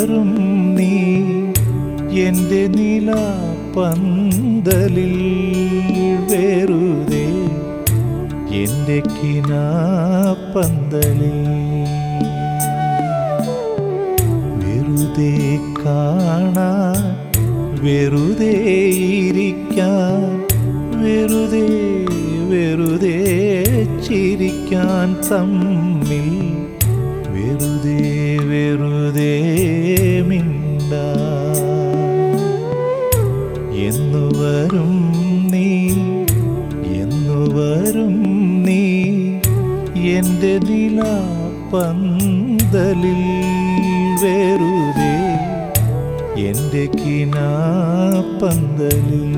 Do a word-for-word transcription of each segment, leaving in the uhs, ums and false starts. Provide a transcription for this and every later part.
വരും നീ എൻ്റെ നിലാപ്പന്തലിൽ വെറുതെ എൻ്റെ കിനാപ്പന്തലിൽ വെറുതെ കാണാൻ വെറുതെ ഇരിക്കാൻ വെറുതെ വെറുതെ ചിരിക്കാൻ തമ്മിൽ വെറുതെ വെറുതെ മിണ്ടാൻ എന്നു വരും നീ എന്നു വരും നീ എൻ്റെ നിലാപ്പന്തലിൽ വെറുതെ എൻ്റെ കിനാപ്പന്തലിൽ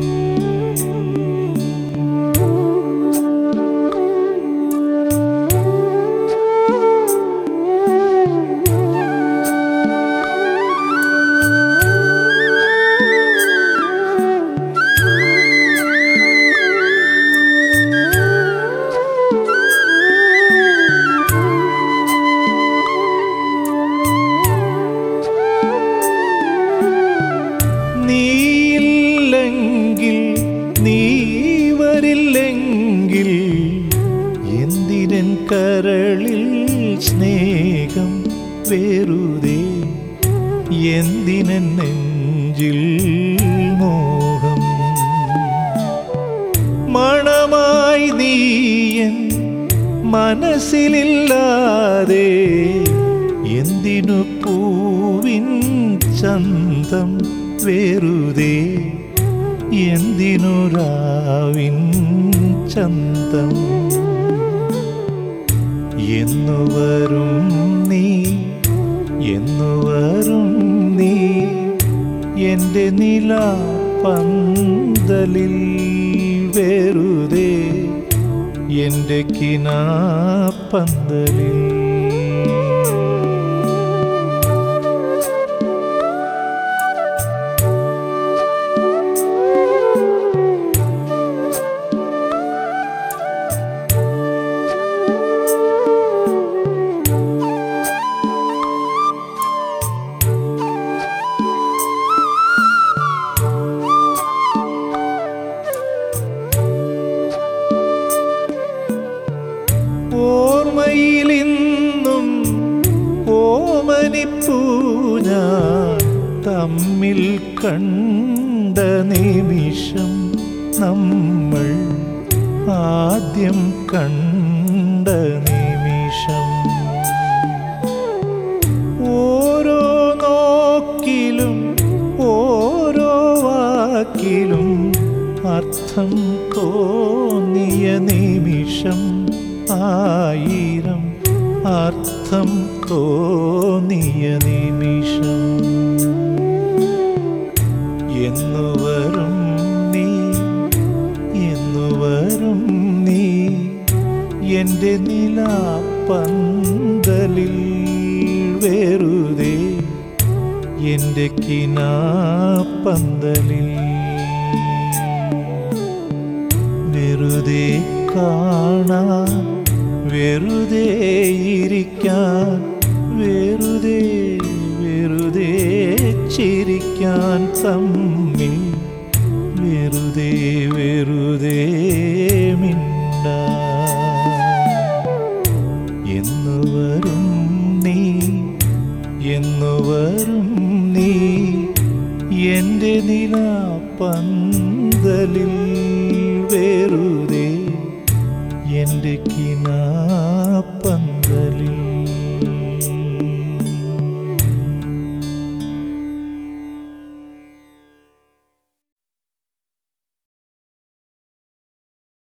നീയില്ലെങ്കിൽ നീ വരില്ലെങ്കിൽ എന്തിനൻ കരളിൽ സ്നേഹം വെറുതെ എന്തിനൻ നെഞ്ചിൽ മോഹം മണമായി നീയൻ മനസ്സിലില്ലാതെ എന്തിനു പൂവിൻ ചന്തം വെറുതെ എന്തിനു രാവിൻ ചന്തം എന്നു വരും നീ എന്നു വരും നീ എൻ്റെ നിലാപ്പന്തലിൽ വെറുതെ എൻ്റെ കിനാപ്പന്തലിൽ ഓർമ്മയിലിന്നും ഓമനിപ്പൂ ഞാൻ തമ്മിൽ കണ്ട നിമിഷം നമ്മൾ ആദ്യം കണ്ട നിമിഷം ഓരോ നോക്കിലും ഓരോ വാക്കിലും അർത്ഥം തോന്നിയ നിമിഷം ആയിരം അർത്ഥം തോന്നിയ നിമിഷം എന്നു വരും നീ എന്നു വരും നീ എൻ്റെ നിലാപ്പന്തലിൽ വെറുതെ എൻ്റെ കിനാപ്പന്തലിൽ വെറുതെ കാണാൻ വെറുതെ ഇരിക്കാൻ വെറുതെ വെറുതെ ചിരിക്കാൻ തമ്മിൽ വെറുതെ വെറുതെ മിണ്ടാൻ എന്നു വരും നീ എന്നു വരും നീ എൻ്റെ നിലാപ്പന്തലിൽ വെറുതെ എൻ്റെ കിനാപ്പന്തലിൽ